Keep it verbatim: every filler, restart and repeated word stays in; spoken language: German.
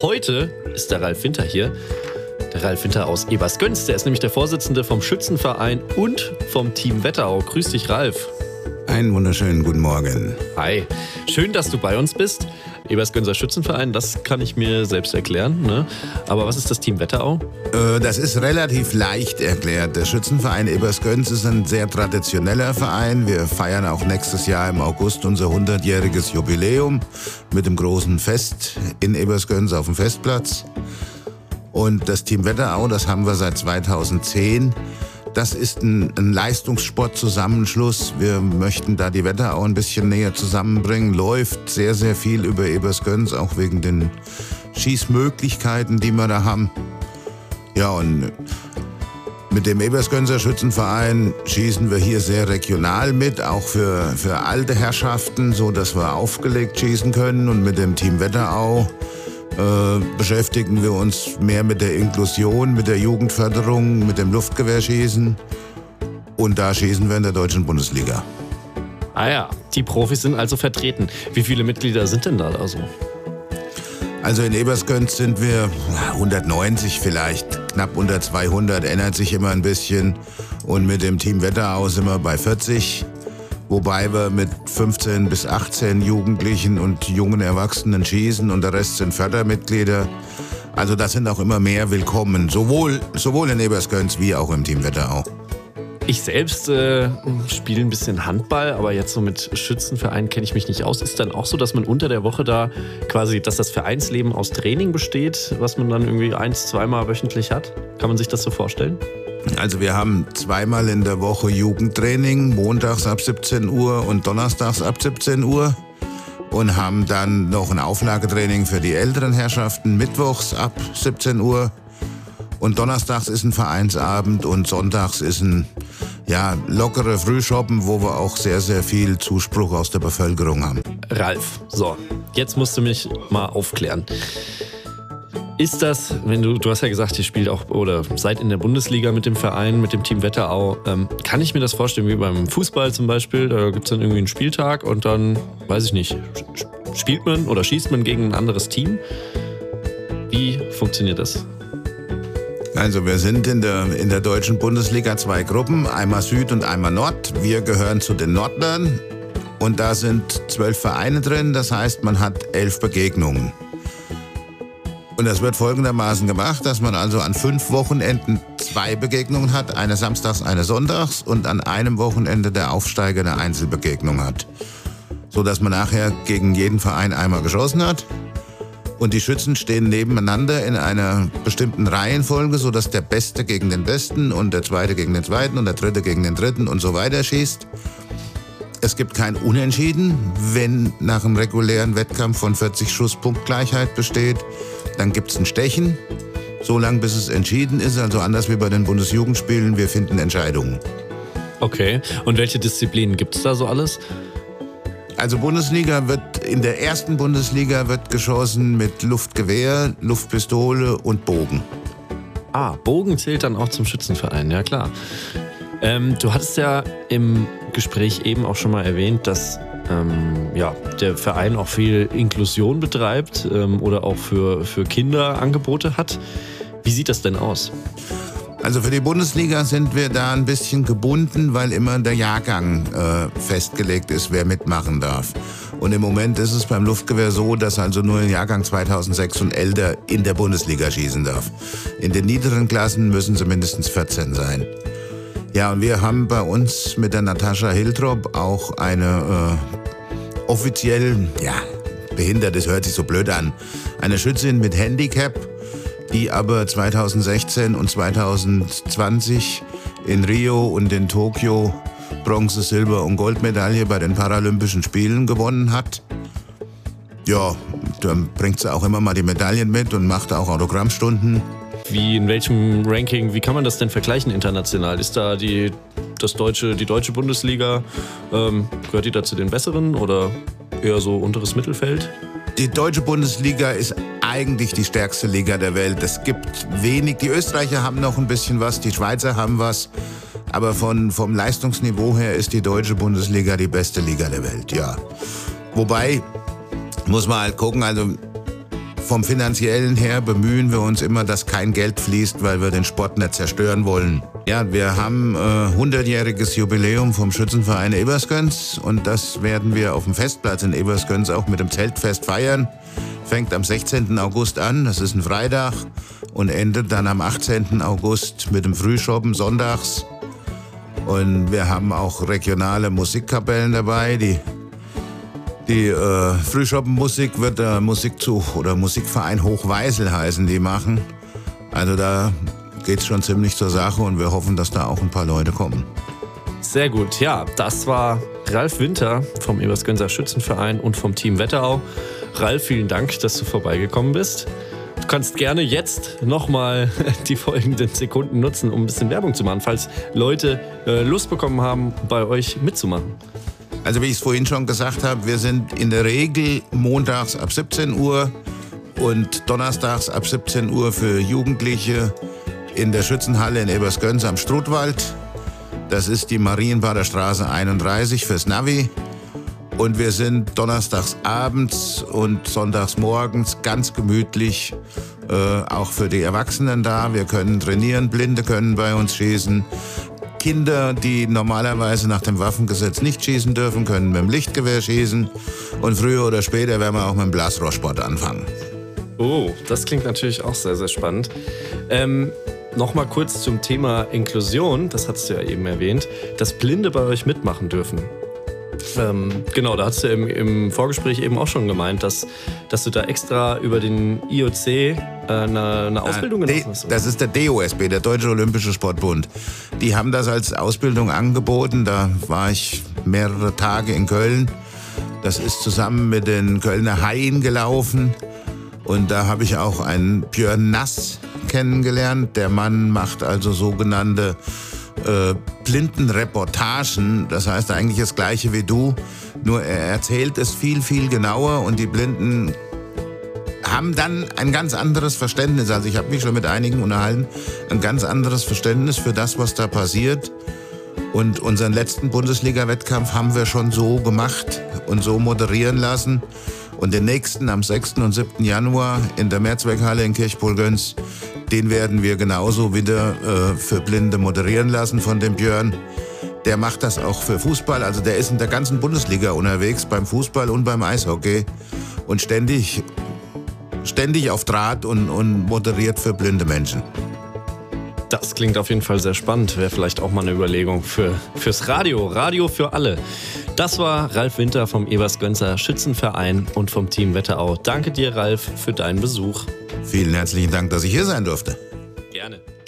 Heute ist der Ralf Winter hier. Der Ralf Winter aus Ebersgönz. Der ist nämlich der Vorsitzende vom Schützenverein und vom Team Wetterau. Grüß dich, Ralf. Einen wunderschönen guten Morgen. Hi. Schön, dass du bei uns bist. Ebersgönzer Schützenverein, das kann ich mir selbst erklären. Ne? Aber was ist das Team Wetterau? Äh, das ist relativ leicht erklärt. Der Schützenverein Ebersgönz ist ein sehr traditioneller Verein. Wir feiern auch nächstes Jahr im August unser hundertjähriges Jubiläum mit dem großen Fest in Ebersgönz auf dem Festplatz. Und das Team Wetterau, das haben wir seit zweitausendzehn. Das ist ein, ein Leistungssportzusammenschluss. Wir möchten da die Wetterau ein bisschen näher zusammenbringen. Läuft sehr, sehr viel über Ebersgönz, auch wegen den Schießmöglichkeiten, die wir da haben. Ja, und mit dem Ebersgönzer Schützenverein schießen wir hier sehr regional mit, auch für, für alte Herrschaften, so dass wir aufgelegt schießen können. Und mit dem Team Wetterau Äh, beschäftigen wir uns mehr mit der Inklusion, mit der Jugendförderung, mit dem Luftgewehrschießen. Und da schießen wir in der deutschen Bundesliga. Ah ja, die Profis sind also vertreten. Wie viele Mitglieder sind denn da also? Also in Ebersgönz sind wir hundertneunzig vielleicht, knapp unter zweihundert, ändert sich immer ein bisschen. Und mit dem Team Wetterau sind wir bei vierzig. Wobei wir mit fünfzehn bis achtzehn Jugendlichen und jungen Erwachsenen schießen und der Rest sind Fördermitglieder. Also da sind auch immer mehr willkommen, sowohl, sowohl in Ebersgönz wie auch im Team Wetterau. Ich selbst äh, spiele ein bisschen Handball, aber jetzt so mit Schützenverein kenne ich mich nicht aus. Ist dann auch so, dass man unter der Woche da quasi, dass das Vereinsleben aus Training besteht, was man dann irgendwie eins-, zweimal wöchentlich hat? Kann man sich das so vorstellen? Also wir haben zweimal in der Woche Jugendtraining, montags ab siebzehn Uhr und donnerstags ab siebzehn Uhr. Und haben dann noch ein Auflagetraining für die älteren Herrschaften, mittwochs ab siebzehn Uhr. Und donnerstags ist ein Vereinsabend und sonntags ist ein ja, lockerer Frühschoppen, wo wir auch sehr, sehr viel Zuspruch aus der Bevölkerung haben. Ralf, so, jetzt musst du mich mal aufklären. Ist das, wenn du, du hast ja gesagt, ihr spielt auch oder seid in der Bundesliga mit dem Verein, mit dem Team Wetterau, ähm, kann ich mir das vorstellen wie beim Fußball zum Beispiel? Da gibt es dann irgendwie einen Spieltag und dann, weiß ich nicht, spielt man oder schießt man gegen ein anderes Team? Wie funktioniert das? Also wir sind in der, in der deutschen Bundesliga zwei Gruppen, einmal Süd und einmal Nord. Wir gehören zu den Nordlern und da sind zwölf Vereine drin, das heißt, man hat elf Begegnungen. Und das wird folgendermaßen gemacht, dass man also an fünf Wochenenden zwei Begegnungen hat, eine samstags, eine sonntags und an einem Wochenende der Aufsteiger eine Einzelbegegnung hat. So dass man nachher gegen jeden Verein einmal geschossen hat. Und die Schützen stehen nebeneinander in einer bestimmten Reihenfolge, sodass der Beste gegen den Besten und der Zweite gegen den Zweiten und der Dritte gegen den Dritten und so weiter schießt. Es gibt kein Unentschieden, wenn nach einem regulären Wettkampf von vierzig Schuss Punktgleichheit besteht. Dann gibt es ein Stechen, so lange bis es entschieden ist, also anders wie bei den Bundesjugendspielen, wir finden Entscheidungen. Okay, und welche Disziplinen gibt es da so alles? Also Bundesliga wird, in der ersten Bundesliga wird geschossen mit Luftgewehr, Luftpistole und Bogen. Ah, Bogen zählt dann auch zum Schützenverein, ja klar. Ähm, du hattest ja im Gespräch eben auch schon mal erwähnt, dass ähm, ja, der Verein auch viel Inklusion betreibt ähm, oder auch für, für Kinder Angebote hat. Wie sieht das denn aus? Also für die Bundesliga sind wir da ein bisschen gebunden, weil immer der Jahrgang äh, festgelegt ist, wer mitmachen darf. Und im Moment ist es beim Luftgewehr so, dass also nur ein Jahrgang zweitausendsechs und älter in der Bundesliga schießen darf. In den niederen Klassen müssen sie mindestens vierzehn sein. Ja, und wir haben bei uns mit der Natascha Hiltrop auch eine äh, offiziell, ja, behindert, das hört sich so blöd an, eine Schützin mit Handicap, die aber zweitausendsechzehn und zweitausendzwanzig in Rio und in Tokio Bronze-, Silber- und Goldmedaille bei den Paralympischen Spielen gewonnen hat. Ja, dann bringt sie auch immer mal die Medaillen mit und macht auch Autogrammstunden. Wie, in welchem Ranking, wie kann man das denn vergleichen international? Ist da die, das deutsche, die deutsche Bundesliga, ähm, gehört die da zu den Besseren oder eher so unteres Mittelfeld? Die deutsche Bundesliga ist eigentlich die stärkste Liga der Welt. Es gibt wenig, die Österreicher haben noch ein bisschen was, die Schweizer haben was, aber von, vom Leistungsniveau her ist die deutsche Bundesliga die beste Liga der Welt, ja. Wobei, muss man halt gucken, also vom Finanziellen her bemühen wir uns immer, dass kein Geld fließt, weil wir den Sport nicht zerstören wollen. Ja, wir haben äh, hundertjähriges Jubiläum vom Schützenverein Ebersgöns und das werden wir auf dem Festplatz in Ebersgöns auch mit dem Zeltfest feiern. Fängt am sechzehnten August an, das ist ein Freitag, und endet dann am achtzehnten August mit dem Frühschoppen sonntags. Und wir haben auch regionale Musikkapellen dabei. Die, die äh, Frühschoppenmusik wird der Musikzug oder Musikverein Hochweisel heißen, die machen. Also da geht's schon ziemlich zur Sache und wir hoffen, dass da auch ein paar Leute kommen. Sehr gut, ja, das war Ralf Winter vom Ebersgönser Schützenverein und vom Team Wetterau. Ralf, vielen Dank, dass du vorbeigekommen bist. Du kannst gerne jetzt nochmal die folgenden Sekunden nutzen, um ein bisschen Werbung zu machen, falls Leute äh, Lust bekommen haben, bei euch mitzumachen. Also wie ich es vorhin schon gesagt habe, wir sind in der Regel montags ab siebzehn Uhr und donnerstags ab siebzehn Uhr für Jugendliche in der Schützenhalle in Ebersgöns am Strutwald. Das ist die Marienbader Straße einunddreißig fürs Navi. Und wir sind donnerstags abends und sonntags morgens ganz gemütlich äh, auch für die Erwachsenen da. Wir können trainieren, Blinde können bei uns schießen. Kinder, die normalerweise nach dem Waffengesetz nicht schießen dürfen, können mit dem Lichtgewehr schießen. Und früher oder später werden wir auch mit dem Blasrohrsport anfangen. Oh, das klingt natürlich auch sehr, sehr spannend. Ähm, Nochmal kurz zum Thema Inklusion, das hast du ja eben erwähnt, dass Blinde bei euch mitmachen dürfen. Ähm, genau, da hast du im, im Vorgespräch eben auch schon gemeint, dass, dass du da extra über den I O C äh, eine, eine Ausbildung ah, gemacht hast. Das ist der D O S B, der Deutsche Olympische Sportbund. Die haben das als Ausbildung angeboten, da war ich mehrere Tage in Köln. Das ist zusammen mit den Kölner Haien gelaufen und da habe ich auch einen Björn Nass kennengelernt. Der Mann macht also sogenannte äh, Blindenreportagen. Das heißt eigentlich das Gleiche wie du, nur er erzählt es viel, viel genauer und die Blinden haben dann ein ganz anderes Verständnis. Also ich habe mich schon mit einigen unterhalten, ein ganz anderes Verständnis für das, was da passiert. Und unseren letzten Bundesliga-Wettkampf haben wir schon so gemacht und so moderieren lassen. Und den nächsten am sechsten und siebten Januar in der Mehrzweckhalle in Kirchpolgöns, den werden wir genauso wieder äh, für Blinde moderieren lassen von dem Björn. Der macht das auch für Fußball. Also der ist in der ganzen Bundesliga unterwegs, beim Fußball und beim Eishockey. Und ständig, ständig auf Draht und, und moderiert für blinde Menschen. Das klingt auf jeden Fall sehr spannend. Wäre vielleicht auch mal eine Überlegung für, fürs Radio. Radio für alle. Das war Ralf Winter vom Ebersgönser Schützenverein und vom Team Wetterau. Danke dir, Ralf, für deinen Besuch. Vielen herzlichen Dank, dass ich hier sein durfte. Gerne.